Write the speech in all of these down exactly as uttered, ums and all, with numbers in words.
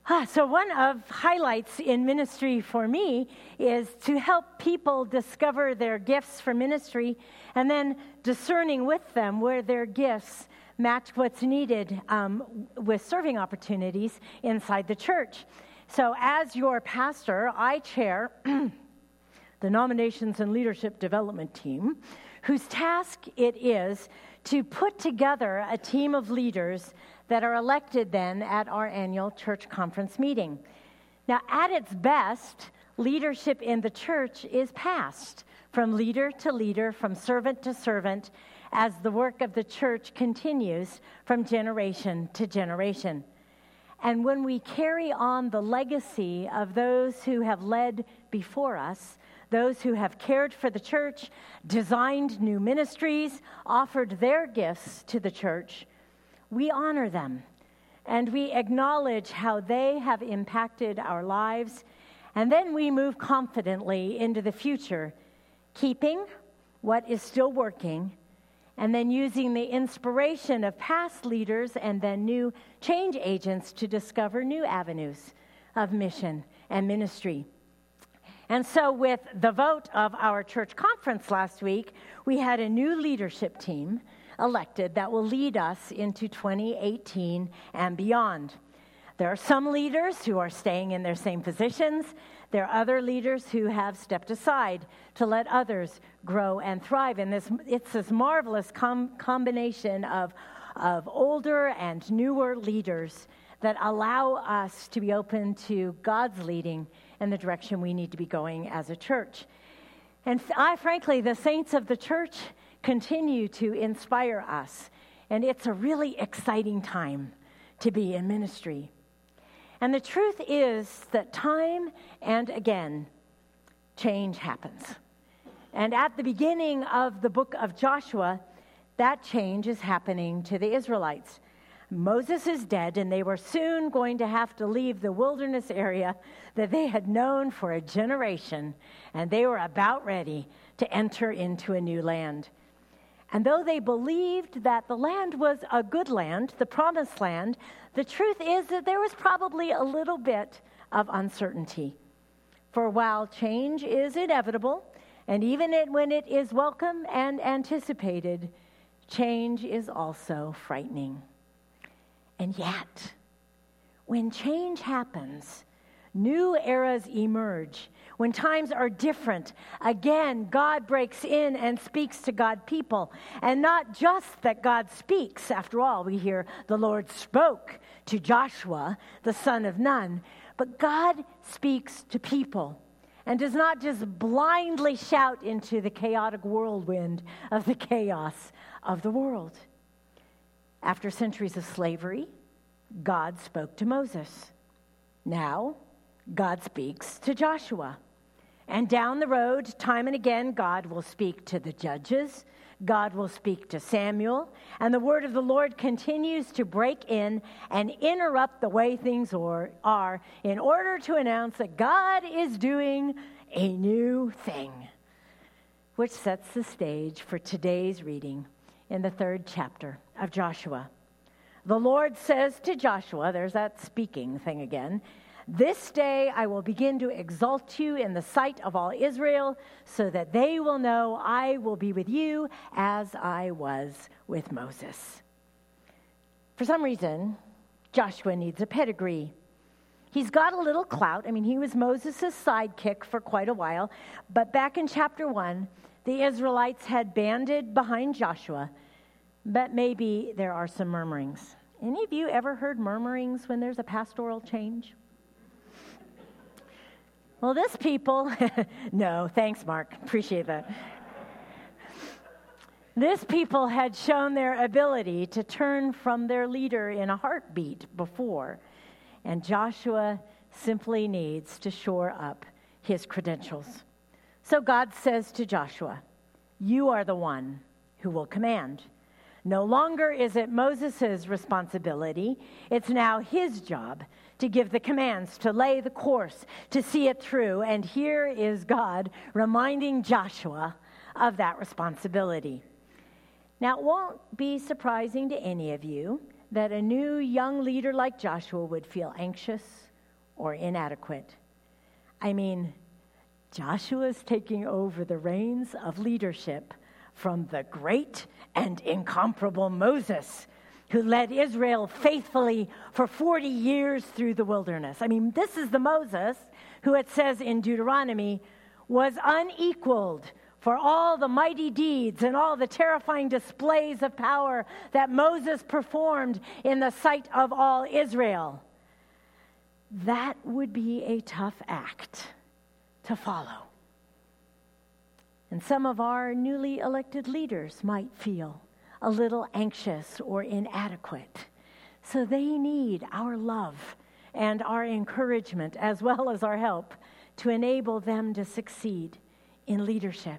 Ah, so one of highlights in ministry for me is to help people discover their gifts for ministry and then discerning with them where their gifts match what's needed um, with serving opportunities inside the church. So as your pastor, I chair the Nominations and Leadership Development Team, whose task it is to put together a team of leaders that are elected then at our annual church conference meeting. Now, at its best, leadership in the church is passed from leader to leader, from servant to servant, as the work of the church continues from generation to generation. And when we carry on the legacy of those who have led before us, those who have cared for the church, designed new ministries, offered their gifts to the church, we honor them, and we acknowledge how they have impacted our lives, and then we move confidently into the future, keeping what is still working, and then using the inspiration of past leaders and then new change agents to discover new avenues of mission and ministry. And so with the vote of our church conference last week, we had a new leadership team elected that will lead us into twenty eighteen and beyond. There are some leaders who are staying in their same positions. There are other leaders who have stepped aside to let others grow and thrive. And this, it's this marvelous com- combination of, of older and newer leaders that allow us to be open to God's leading and the direction we need to be going as a church. And I, frankly, the saints of the church continue to inspire us. And it's a really exciting time to be in ministry. And the truth is that time and again, change happens. And at the beginning of the book of Joshua, that change is happening to the Israelites. Moses is dead, and they were soon going to have to leave the wilderness area that they had known for a generation, and they were about ready to enter into a new land. And though they believed that the land was a good land, the promised land, the truth is that there was probably a little bit of uncertainty. For while change is inevitable, and even it, when it is welcome and anticipated, change is also frightening. And yet, when change happens, new eras emerge. When times are different, again, God breaks in and speaks to God's people. And not just that God speaks. After all, we hear the Lord spoke to Joshua, the son of Nun. But God speaks to people and does not just blindly shout into the chaotic whirlwind of the chaos of the world. After centuries of slavery, God spoke to Moses. Now, God speaks to Joshua. And down the road, time and again, God will speak to the judges. God will speak to Samuel. And the word of the Lord continues to break in and interrupt the way things are in order to announce that God is doing a new thing, which sets the stage for today's reading in the third chapter of Joshua. The Lord says to Joshua, there's that speaking thing again, "This day I will begin to exalt you in the sight of all Israel, so that they will know I will be with you as I was with Moses." For some reason, Joshua needs a pedigree. He's got a little clout. I mean, he was Moses' sidekick for quite a while. But back in chapter one, the Israelites had banded behind Joshua. But maybe there are some murmurings. Any of you ever heard murmurings when there's a pastoral change? Well, this people, no, thanks, Mark. Appreciate that. This people had shown their ability to turn from their leader in a heartbeat before, and Joshua simply needs to shore up his credentials. So God says to Joshua, "You are the one who will command. No longer is it Moses' responsibility. It's now his job to give the commands, to lay the course, to see it through." And here is God reminding Joshua of that responsibility. Now, it won't be surprising to any of you that a new young leader like Joshua would feel anxious, or inadequate. I mean, Joshua's taking over the reins of leadership from the great and incomparable Moses, who led Israel faithfully for forty years through the wilderness. I mean, this is the Moses who, it says in Deuteronomy, was unequaled for all the mighty deeds and all the terrifying displays of power that Moses performed in the sight of all Israel. That would be a tough act to follow. And some of our newly elected leaders might feel a little anxious or inadequate. So they need our love and our encouragement as well as our help to enable them to succeed in leadership.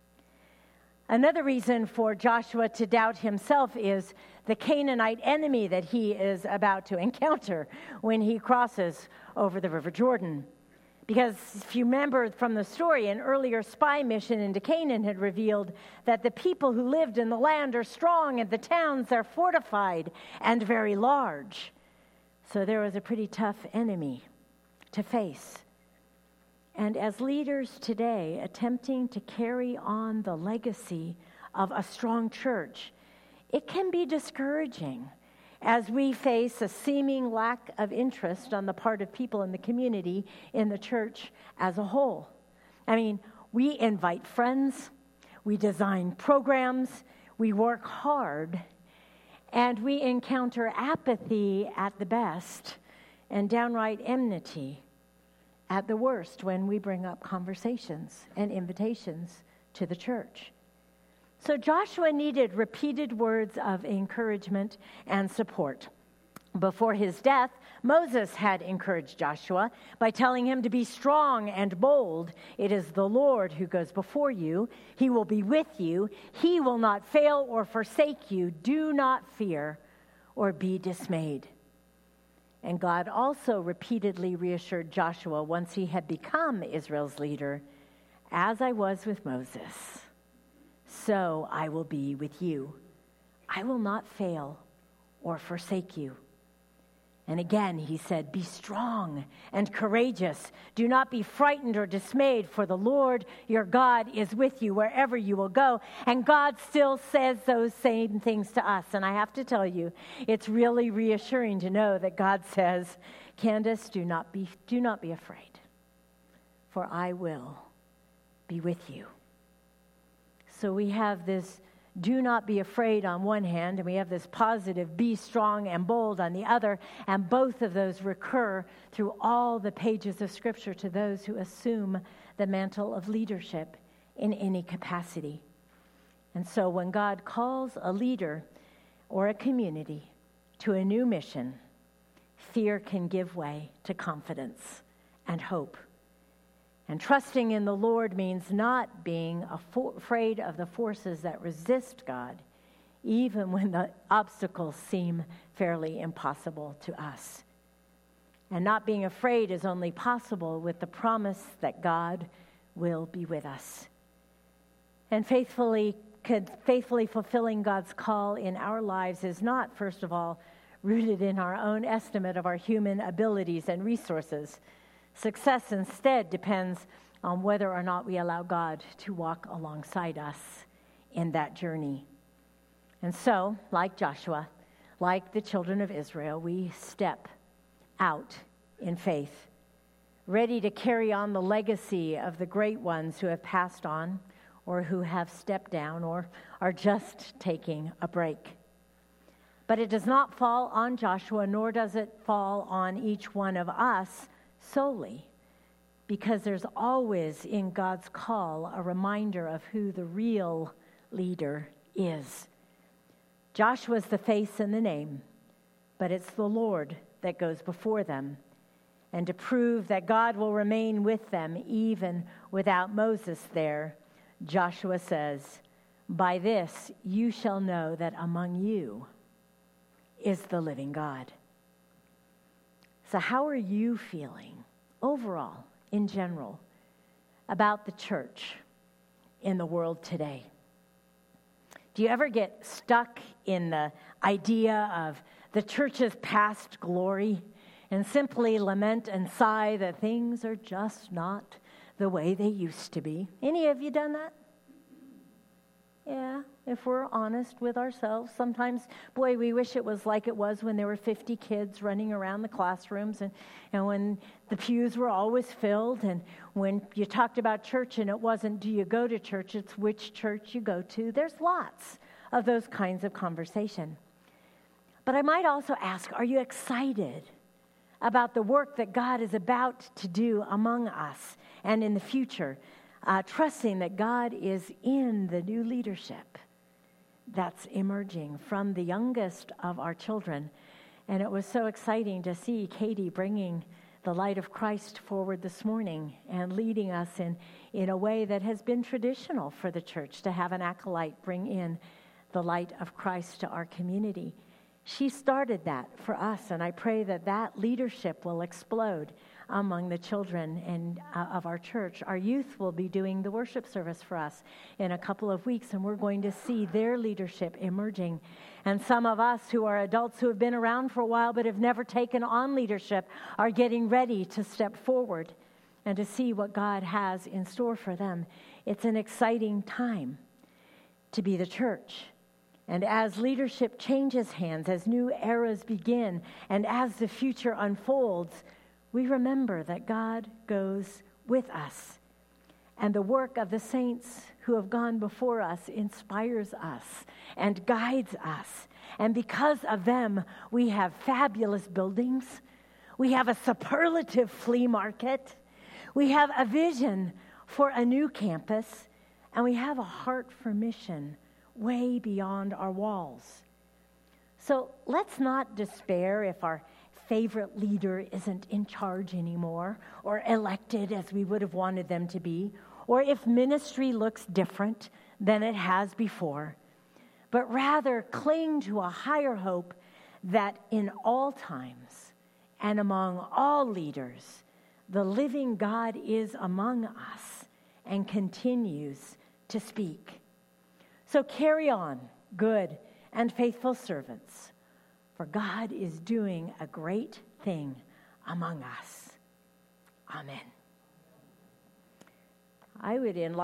Another reason for Joshua to doubt himself is the Canaanite enemy that he is about to encounter when he crosses over the River Jordan. Because if you remember from the story, an earlier spy mission into Canaan had revealed that the people who lived in the land are strong and the towns are fortified and very large. So there was a pretty tough enemy to face. And as leaders today attempting to carry on the legacy of a strong church, it can be discouraging as we face a seeming lack of interest on the part of people in the community, in the church as a whole. I mean, we invite friends, we design programs, we work hard, and we encounter apathy at the best and downright enmity at the worst when we bring up conversations and invitations to the church. So Joshua needed repeated words of encouragement and support. Before his death, Moses had encouraged Joshua by telling him to be strong and bold. It is the Lord who goes before you. He will be with you. He will not fail or forsake you. Do not fear or be dismayed. And God also repeatedly reassured Joshua once he had become Israel's leader, as I was with Moses, so I will be with you. I will not fail or forsake you. And again, he said, be strong and courageous. Do not be frightened or dismayed, for the Lord your God is with you wherever you will go. And God still says those same things to us. And I have to tell you, it's really reassuring to know that God says, Candace, do not be, do not be afraid, for I will be with you. So we have this do not be afraid on one hand, and we have this positive be strong and bold on the other, and both of those recur through all the pages of Scripture to those who assume the mantle of leadership in any capacity. And so when God calls a leader or a community to a new mission, fear can give way to confidence and hope. And trusting in the Lord means not being afo- afraid of the forces that resist God, even when the obstacles seem fairly impossible to us. And not being afraid is only possible with the promise that God will be with us. And faithfully, faithfully fulfilling God's call in our lives is not, first of all, rooted in our own estimate of our human abilities and resources. Success instead depends on whether or not we allow God to walk alongside us in that journey. And so, like Joshua, like the children of Israel, we step out in faith, ready to carry on the legacy of the great ones who have passed on or who have stepped down or are just taking a break. But it does not fall on Joshua, nor does it fall on each one of us solely, because there's always in God's call a reminder of who the real leader is. Joshua's the face and the name, but it's the Lord that goes before them. And to prove that God will remain with them even without Moses there, Joshua says, by this you shall know that among you is the living God. So how are you feeling overall, in general, about the church in the world today? Do you ever get stuck in the idea of the church's past glory and simply lament and sigh that things are just not the way they used to be. Any of you done that? Yeah, if we're honest with ourselves, sometimes, boy, we wish it was like it was when there were fifty kids running around the classrooms, and, and when the pews were always filled, and when you talked about church and it wasn't, do you go to church? It's which church you go to. There's lots of those kinds of conversation. But I might also ask, are you excited about the work that God is about to do among us and in the future? Uh, trusting that God is in the new leadership that's emerging from the youngest of our children. And it was so exciting to see Katie bringing the light of Christ forward this morning and leading us in, in a way that has been traditional for the church, to have an acolyte bring in the light of Christ to our community. She started that for us, and I pray that that leadership will explode among the children and uh, of our church. Our youth will be doing the worship service for us in a couple of weeks, and we're going to see their leadership emerging. And some of us who are adults who have been around for a while but have never taken on leadership are getting ready to step forward and to see what God has in store for them. It's an exciting time to be the church. And as leadership changes hands, as new eras begin, and as the future unfolds, we remember that God goes with us. And the work of the saints who have gone before us inspires us and guides us. And because of them, we have fabulous buildings. We have a superlative flea market. We have a vision for a new campus. And we have a heart for mission way beyond our walls. So let's not despair if our favorite leader isn't in charge anymore, or elected as we would have wanted them to be, or if ministry looks different than it has before, but rather cling to a higher hope that in all times and among all leaders, the living God is among us and continues to speak. So carry on, good and faithful servants, for God is doing a great thing among us. Amen. I would invite